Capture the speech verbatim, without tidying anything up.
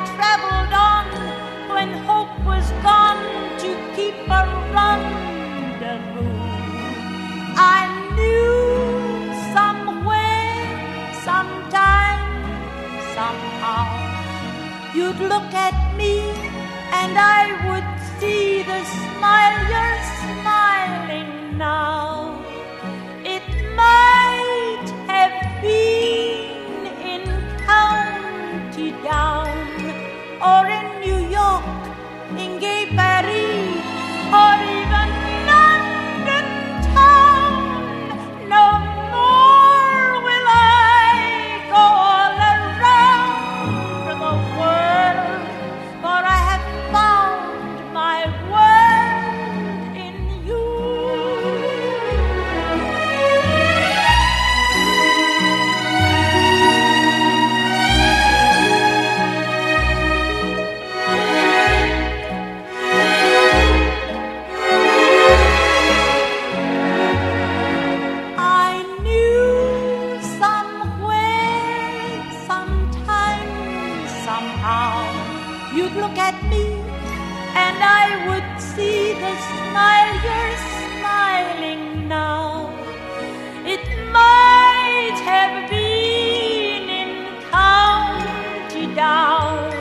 traveled on when hope was gone to keep a rendezvous. I knew somewhere, sometime, somehow, you'd look at me and I would see the smile you're smiling now. It might have been in County Down, or in New York, in Gay Paris, or even London town. No more will I go all around the world, for I have found my world in you. I knew somewhere, sometime, somehow, you'd look at me and I would see the smile you're smiling now. It might have been in County Down,